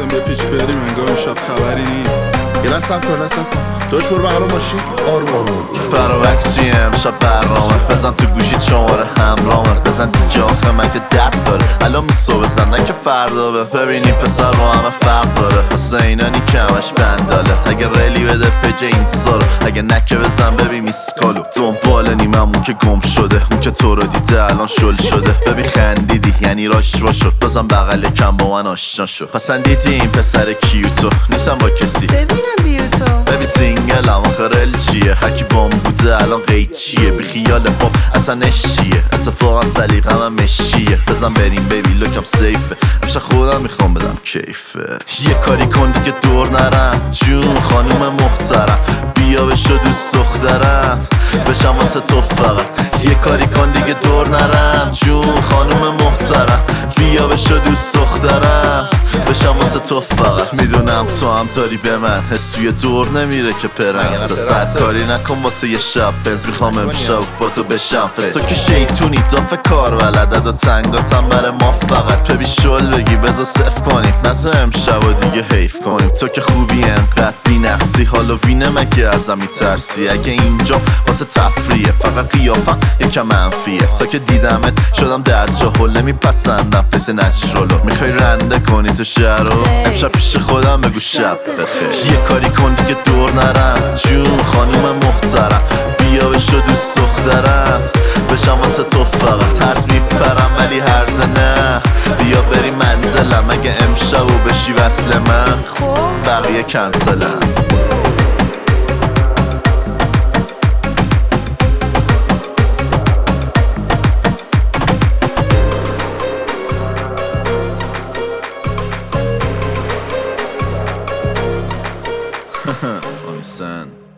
محسن بپیچ بریم انگار امشب خبری نی. یه لحظه صبر کن داش برو بغل ماشین آروم برعکسی امشب برنامه بزن تو گوشی شماره همرامه بزن دیگه آخه من که درد داره الان میسو بزن نه که فردا ببینیم پسر با همه فرق داره واسه اینا نی کمش بنداله اگه ریلی بده پج این سالو اگه نکه بزن ببین میسکالو دنبال نیممون که گم شده اون که تو رو دیده الان شل شده ببین خندیدی یعنی راشوا شد بازم بغل کم با من آشنا شد پسندیدی این پسر کیوتو نیستم با کسی ببینم بیوتو ببین سینگل هم آخر چیه هرکی بام بوده الان قید چیه بی خیال پاپ اصلا نشیه اتفاقا سلیقه من مشیه بزن بریم بیبی لوکم سیفه امشب خودم میخوام بدم کیفه یه کاری کن دیگه دور نرم جون خانوم محترم بیا بشو دوست دخترم بشم واسه تو فقط یه کاری کن دیگه دور نرم جون خانوم محترم بیا بشو دوست دخترم بشم واسه تو فقط میدونم تو هم داری به من حس توی دور نمیره که پرنس صد کاری نکن واسه یه شب بنز میخوام امشب با تو بشم فیس تو که شیطونی دافه کار ولدد و تنگاتم بره ما فقط ببی شل بگی بزا صف کنیم نزا امشب و دیگه حیف کنیم تو که خوبی انقدر بی نقصی هالووینه مگه ازم میترسی اگه اینجا واسه تفریه فقط قیافم یکم منفیه تا که دیدمت شدم در جاهل نمیپسندم فیس نچرالو میخوای رنده کنی تو شهر رو امشب پیش خودم بگو شب بخیر یه کاری کن دیگه دور نرم جون خانوم محترم بیا بشو دوست دخترم بشم واسه تو فقط ترس میپرم ولی هرزه نه بیا بریم منزلم اگه امشب و بشی وصل من بقیه کنسلم Sen